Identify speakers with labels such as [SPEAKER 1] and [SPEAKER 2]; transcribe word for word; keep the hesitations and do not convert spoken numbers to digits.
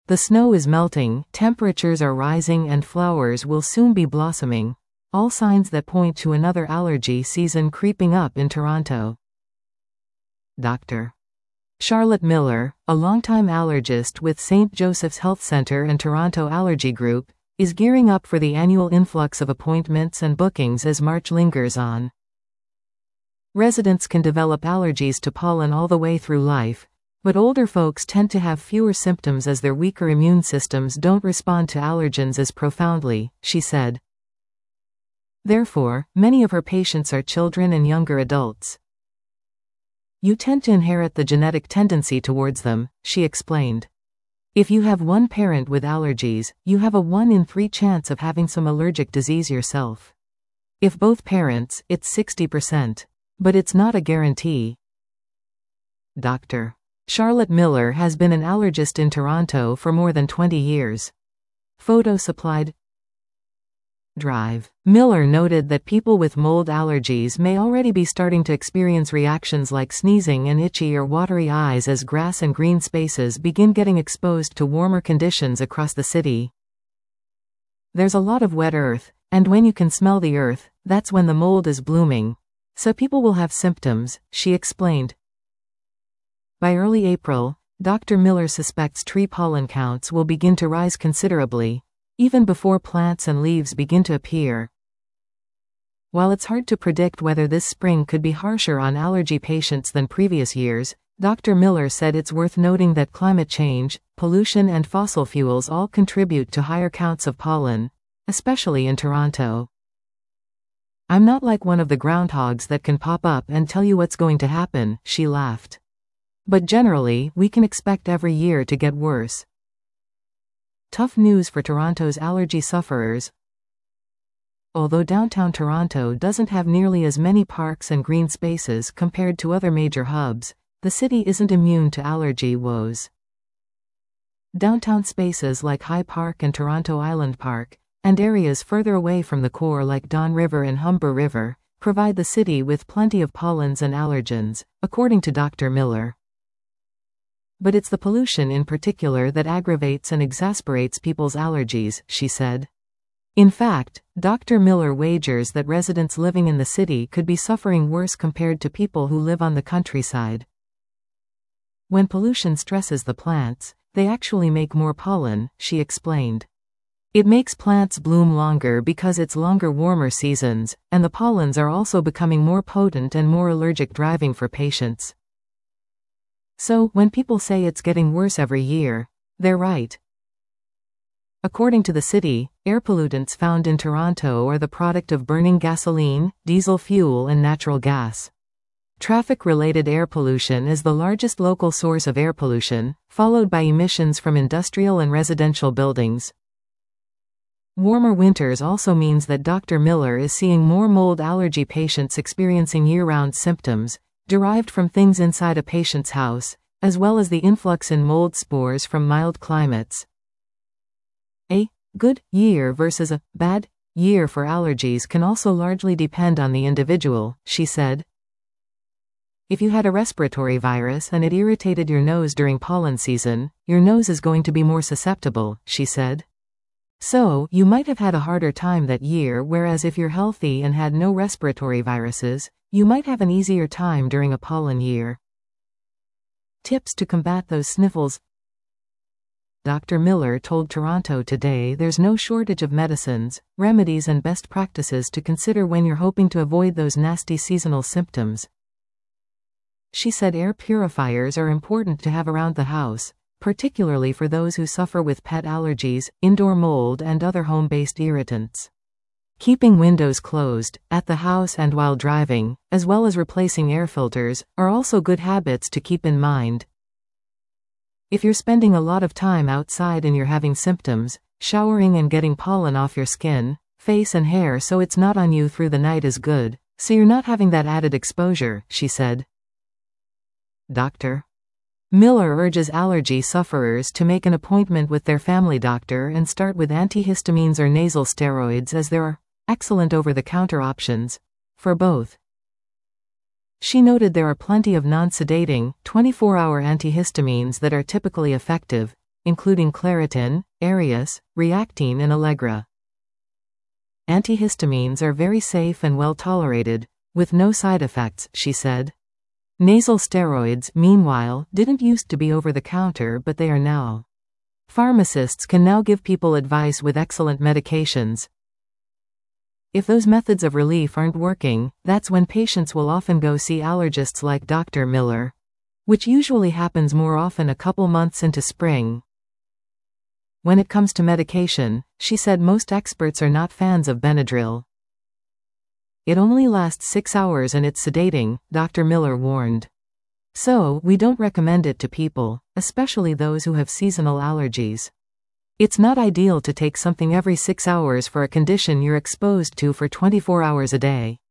[SPEAKER 1] The snow is melting, temperatures are rising and flowers will soon be blossoming. All signs that point to another allergy season creeping up in Toronto. Doctor Charlotte Miller, a longtime allergist with Saint Joseph's Health Centre and Toronto Allergy Group, is gearing up for the annual influx of appointments and bookings as March lingers on. Residents can develop allergies to pollen all the way through life, but older folks tend to have fewer symptoms as their weaker immune systems don't respond to allergens as profoundly, she said. Therefore, many of her patients are children and younger adults. You tend to inherit the genetic tendency towards them, she explained. If you have one parent with allergies, you have a one in three chance of having some allergic disease yourself. If both parents, it's sixty percent. But it's not a guarantee. Doctor Charlotte Miller has been an allergist in Toronto for more than twenty years. Photo supplied. Drive. Miller noted that people with mold allergies may already be starting to experience reactions like sneezing and itchy or watery eyes as grass and green spaces begin getting exposed to warmer conditions across the city. There's a lot of wet earth, and when you can smell the earth, that's when the mold is blooming. So people will have symptoms, she explained. By early April, Doctor Miller suspects tree pollen counts will begin to rise considerably, even before plants and leaves begin to appear. While it's hard to predict whether this spring could be harsher on allergy patients than previous years, Doctor Miller said it's worth noting that climate change, pollution and fossil fuels all contribute to higher counts of pollen, especially in Toronto. I'm not like one of the groundhogs that can pop up and tell you what's going to happen, she laughed. But generally, we can expect every year to get worse. Tough news for Toronto's allergy sufferers. Although downtown Toronto doesn't have nearly as many parks and green spaces compared to other major hubs, the city isn't immune to allergy woes. Downtown spaces like High Park and Toronto Island Park, and areas further away from the core like Don River and Humber River, provide the city with plenty of pollens and allergens, according to Doctor Miller. But it's the pollution in particular that aggravates and exasperates people's allergies, she said. In fact, Doctor Miller wagers that residents living in the city could be suffering worse compared to people who live on the countryside. When pollution stresses the plants, they actually make more pollen, she explained. It makes plants bloom longer because it's longer warmer seasons, and the pollens are also becoming more potent and more allergic, driving for patients. So, when people say it's getting worse every year, they're right. According to the city, air pollutants found in Toronto are the product of burning gasoline, diesel fuel and natural gas. Traffic-related air pollution is the largest local source of air pollution, followed by emissions from industrial and residential buildings. Warmer winters also means that Doctor Miller is seeing more mold allergy patients experiencing year-round symptoms, derived from things inside a patient's house, as well as the influx in mold spores from mild climates. A good year versus a bad year for allergies can also largely depend on the individual, she said. If you had a respiratory virus and it irritated your nose during pollen season, your nose is going to be more susceptible, she said. So, you might have had a harder time that year, whereas if you're healthy and had no respiratory viruses, you might have an easier time during a pollen year. Tips to combat those sniffles. Doctor Miller told Toronto Today there's no shortage of medicines, remedies and best practices to consider when you're hoping to avoid those nasty seasonal symptoms. She said air purifiers are important to have around the house, particularly for those who suffer with pet allergies, indoor mold and other home-based irritants. Keeping windows closed, at the house and while driving, as well as replacing air filters, are also good habits to keep in mind. If you're spending a lot of time outside and you're having symptoms, showering and getting pollen off your skin, face and hair so it's not on you through the night is good, so you're not having that added exposure, she said. Doctor Miller urges allergy sufferers to make an appointment with their family doctor and start with antihistamines or nasal steroids, as there are excellent over-the-counter options for both. She noted there are plenty of non-sedating, twenty-four hour antihistamines that are typically effective, including Claritin, Arius, Reactine and Allegra. Antihistamines are very safe and well tolerated, with no side effects, she said. Nasal steroids, meanwhile, didn't used to be over the counter, but they are now. Pharmacists can now give people advice with excellent medications. If those methods of relief aren't working, that's when patients will often go see allergists like Doctor Miller, which usually happens more often a couple months into spring. When it comes to medication, she said most experts are not fans of Benadryl. It only lasts six hours and it's sedating, Doctor Miller warned. So, we don't recommend it to people, especially those who have seasonal allergies. It's not ideal to take something every six hours for a condition you're exposed to for twenty-four hours a day.